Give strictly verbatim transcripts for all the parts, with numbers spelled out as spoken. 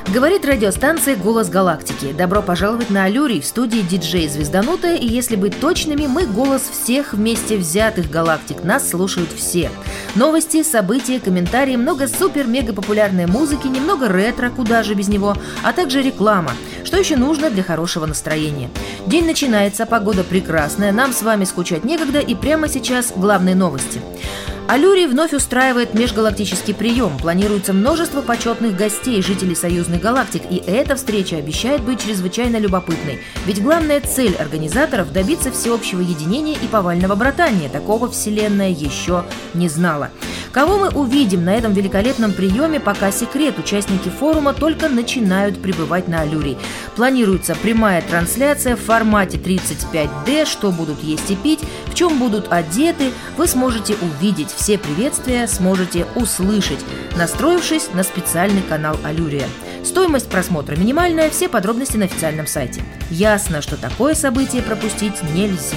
Говорит радиостанция «Голос Галактики». Добро пожаловать на Алюрий, в студии диджей Звезданутая. И если быть точными, мы голос всех вместе взятых галактик. Нас слушают все. Новости, события, комментарии, много супер-мега-популярной музыки, немного ретро, куда же без него, а также реклама. Что еще нужно для хорошего настроения? День начинается, погода прекрасная, нам с вами скучать некогда, и прямо сейчас главные новости. Алюрий вновь устраивает межгалактический прием. Планируется множество почетных гостей, жителей союзных галактик, и эта встреча обещает быть чрезвычайно любопытной. Ведь главная цель организаторов – добиться всеобщего единения и повального братания. Такого Вселенная еще не знала. Кого мы увидим на этом великолепном приеме, пока секрет. Участники форума только начинают прибывать на Алюрий. Планируется прямая трансляция в формате тридцать пять дэ, что будут есть и пить, в чем будут одеты, вы сможете увидеть. Все приветствия сможете услышать, настроившись на специальный канал Алюрия. Стоимость просмотра минимальная, все подробности на официальном сайте. Ясно, что такое событие пропустить нельзя.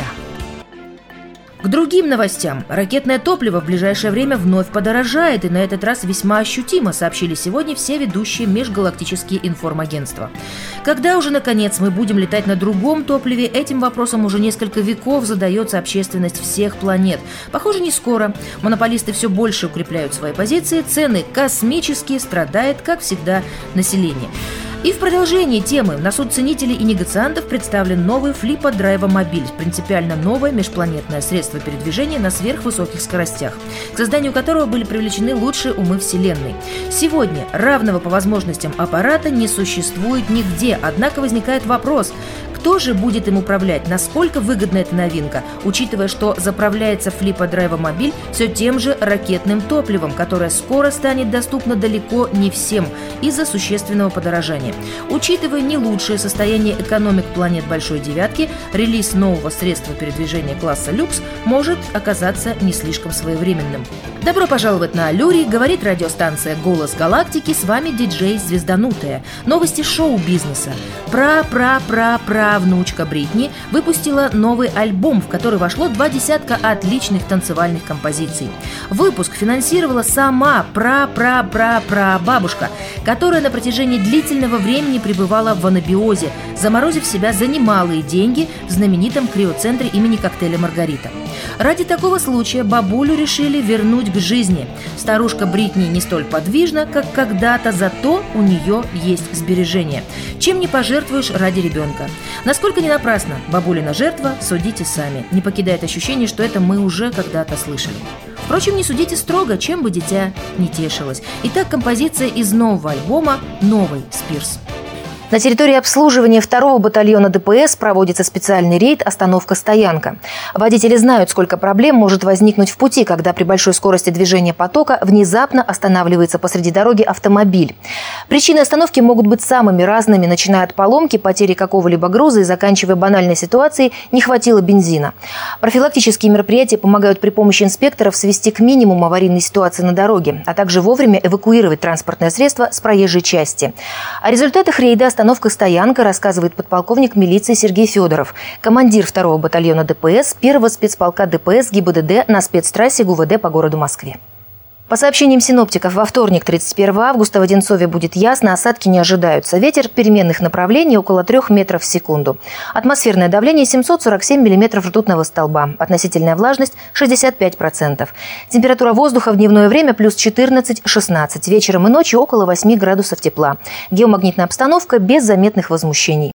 К другим новостям. Ракетное топливо в ближайшее время вновь подорожает, и на этот раз весьма ощутимо, сообщили сегодня все ведущие межгалактические информагентства. Когда уже, наконец, мы будем летать на другом топливе, этим вопросом уже несколько веков задается общественность всех планет. Похоже, не скоро. Монополисты все больше укрепляют свои позиции, цены космические, страдает, как всегда, население. И в продолжении темы на суд ценителей и негациантов представлен новый флипа-драйва-мобиль, принципиально новое межпланетное средство передвижения на сверхвысоких скоростях, к созданию которого были привлечены лучшие умы Вселенной. Сегодня равного по возможностям аппарата не существует нигде, однако возникает вопрос, кто же будет им управлять, насколько выгодна эта новинка, учитывая, что заправляется флипа-драйва-мобиль все тем же ракетным топливом, которое скоро станет доступно далеко не всем из-за существенного подорожания. Учитывая не лучшее состояние экономик планет Большой Девятки, релиз нового средства передвижения класса люкс может оказаться не слишком своевременным. Добро пожаловать на Алюрий, говорит радиостанция «Голос Галактики», с вами диджей Звезданутая. Новости шоу-бизнеса. Пра-пра-пра-пра-внучка Бритни выпустила новый альбом, в который вошло два десятка отличных танцевальных композиций. Выпуск финансировала сама пра-пра-пра-пра-бабушка, которая на протяжении длительного времени пребывала в анабиозе, заморозив себя за немалые деньги в знаменитом криоцентре имени коктейля «Маргарита». Ради такого случая бабулю решили вернуть к жизни. Старушка Бритни не столь подвижна, как когда-то, зато у нее есть сбережения. Чем не пожертвуешь ради ребенка? Насколько не напрасно бабулина жертва, судите сами. Не покидает ощущение, что это мы уже когда-то слышали. Впрочем, не судите строго, чем бы дитя не тешилось. Итак, композиция из нового альбома «Новый Спирс». На территории обслуживания второго батальона дэ пэ эс проводится специальный рейд «Остановка-стоянка». Водители знают, сколько проблем может возникнуть в пути, когда при большой скорости движения потока внезапно останавливается посреди дороги автомобиль. Причины остановки могут быть самыми разными, начиная от поломки, потери какого-либо груза и заканчивая банальной ситуацией «не хватило бензина». Профилактические мероприятия помогают при помощи инспекторов свести к минимуму аварийные ситуации на дороге, а также вовремя эвакуировать транспортное средство с проезжей части. О результатах рейда «Остановка-стоянка» рассказывает подполковник милиции Сергей Федоров, командир второго батальона дэ пэ эс первого спецполка дэ пэ эс гэ и бэ дэ дэ на спецтрассе гэ у вэ дэ по городу Москве. По сообщениям синоптиков, во вторник, тридцать первого августа, в Одинцове будет ясно, осадки не ожидаются. Ветер переменных направлений около трех метров в секунду. Атмосферное давление семьсот сорок семь миллиметров ртутного столба. Относительная влажность шестьдесят пять процентов. Температура воздуха в дневное время плюс четырнадцать - шестнадцать. Вечером и ночью около восьми градусов тепла. Геомагнитная обстановка без заметных возмущений.